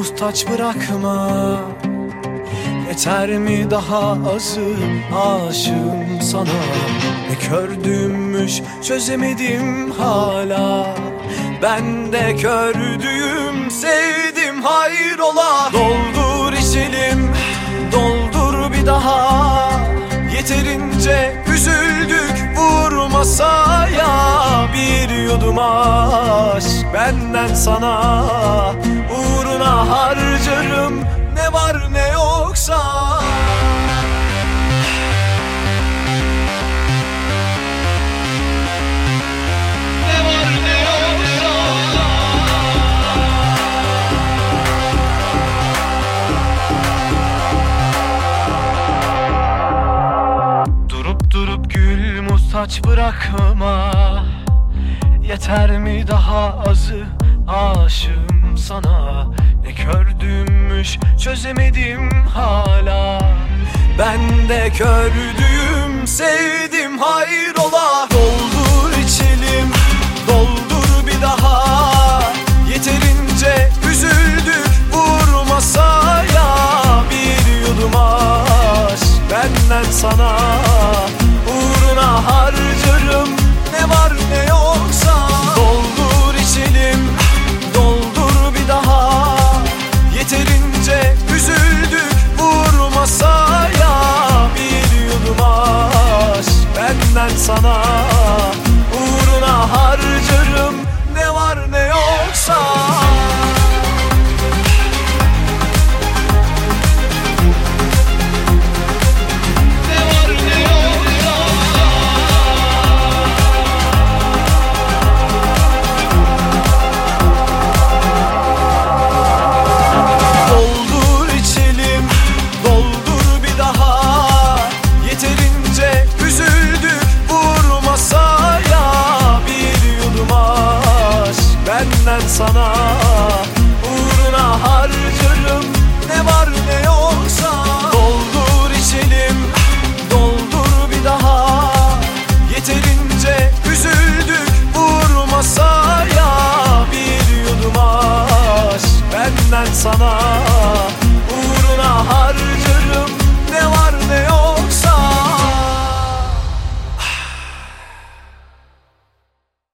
muhtaç bırakma. Yeter mi daha azım, aşığım sana. Ne kördüğümmüş çözemedim hala. Ben de kördüğüm sevdim hayrola. Doldur içelim, doldur bir daha. Yeterince üzüldük, vur masaya. Bir yudum aşk benden sana. Uğruna harcarım ne var ne yoksa. Ne var ne yoksa. Durup durup gül, muhtaç bırakma. Yeter mi daha azı, aşığım sana. Ne kördüğümmüş çözemedim hala. Ben de kördüğüm sevdim hayrola. Doldur içelim, doldur bir daha. Yeterince üzüldük, vur masaya. Bir yudum aşk benden sana. Uğruna harcarım ne var ne yoksa. Doldur içelim, doldur bir daha. Yeterince üzüldük, vur masaya. Bir yudum aşk benden sana. Uğruna harcarım ne var ne yoksa. Sana uğruna harcarım ne var ne yoksa. Doldur içelim, doldur bir daha. Yeterince üzüldük, vur masaya. Bir yudum aşk benden sana.